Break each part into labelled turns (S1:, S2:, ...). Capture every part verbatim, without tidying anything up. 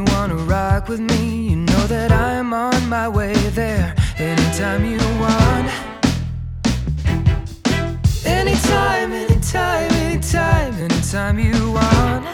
S1: you wanna rock with me, you know that I'm on my way there. Anytime you want. Anytime, anytime, anytime, anytime you want.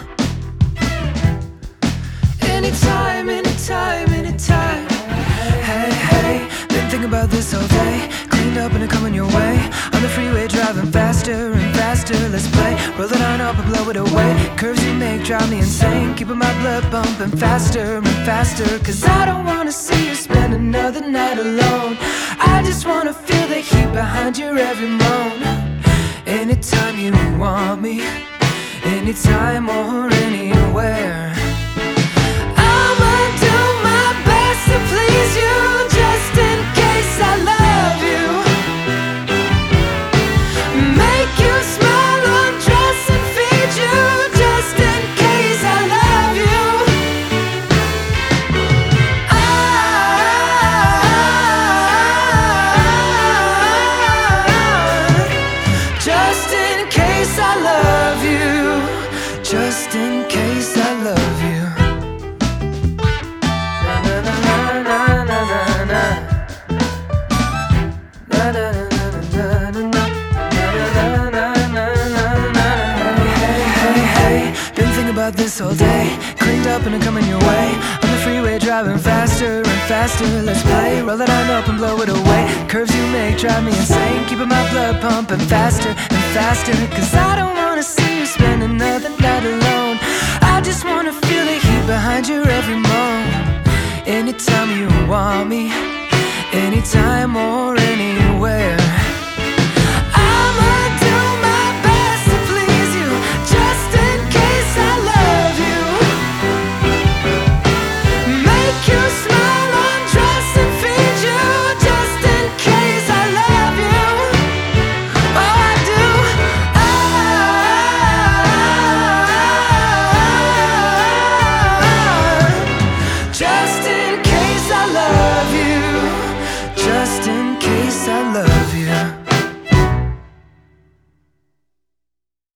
S1: Anytime, anytime, anytime. Hey, hey, been thinking about this all day. Cleaned up and I'm coming your way. On the freeway driving faster and faster. Let's play, roll it on up and blow it away. Curves you make drive me insane. Keeping my blood pumping faster and faster. Cause I don't wanna see you spend another night alone. I just wanna feel the heat behind your every moan. Anytime you want me, anytime or anywhere. Just in case I love you. Na na na na na na na. Na na na na na na na na. Hey, hey, hey, been thinking about this all day. Cleaned up and I'm coming your way. On the freeway driving faster and faster. Let's play, roll it on up and blow it away. Curves you make drive me insane. Keeping my blood pumping faster and faster. Cause I don't wanna see you spend another night alone. I just wanna feel the heat behind your every moan. Anytime you want me, anytime or